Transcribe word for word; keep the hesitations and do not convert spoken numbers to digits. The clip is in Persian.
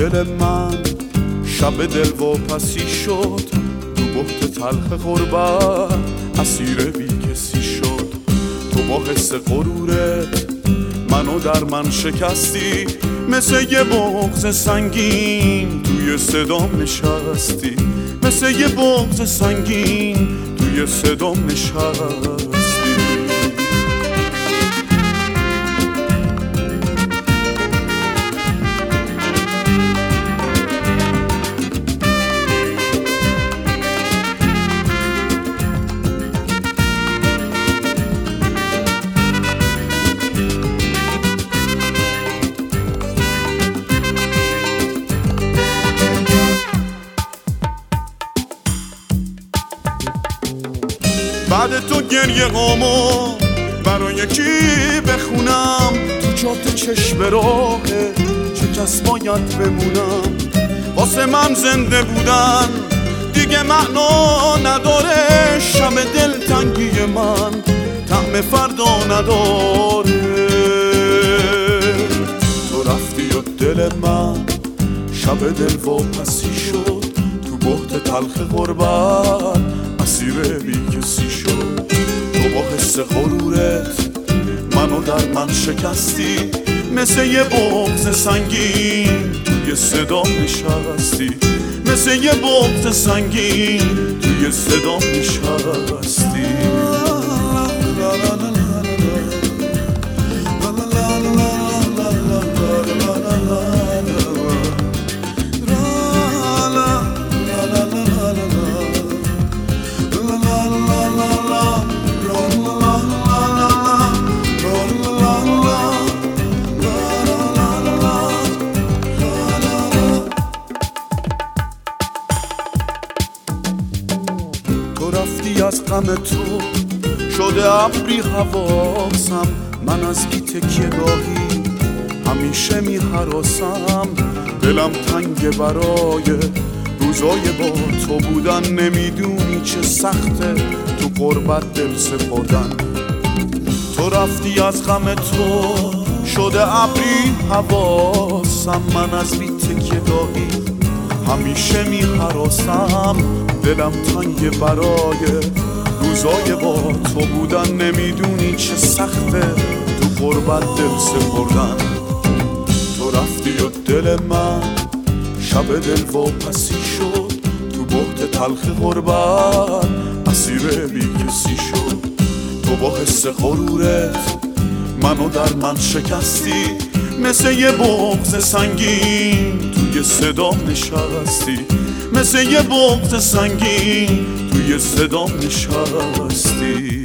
دل من شب دل واپسی شد، تو بحت تلخ غربت اسیر بی کسی شد. تو با حس غرورت منو در من شکستی، مثل یه بغض سنگین توی صدام نشستی، مثل یه بغض سنگین توی صدام نشستی. بعد تو گریه هامو برای کی بخونم؟ تو جاده چشم راهه چه کس باید بمونم؟ واسه من زنده بودن دیگه معنا نداره، شب دلتنگی من طعم فردا نداره. تو رفتی و دل من شب دل واپسی شد، تو بحت تلخ غربت اسیر بی کسی شد. تو با حس غرورت منو در من شکستی، مثل یه بغض سنگین توی صدام نشستی، مثل یه بغض سنگین توی صدام نشستی. تو رفتی از غم تو شده ابری حواسم، من از بی تکیه گاهی همیشه می هراسم. دلم تنگ برای روزای با تو بودن، نمیدونی چه سخته تو غربت دل سپردن. تو رفتی از غم تو شده ابری حواسم، من از بی تکیه گاهی همیشه می هراسم. دلم تنگ برای روزای با تو بودن، نمیدونی چه سخته تو غربت دل سپردن. تو رفتی و دل من شب دل واپسی شد، تو بحت تلخ غربت اسیر بی کسی شد. تو با حس غرورت منو در من شکستی، مثل یه بغض سنگین توی صدام نشستی، مثل یه بغض سنگین توی صدام نشستی.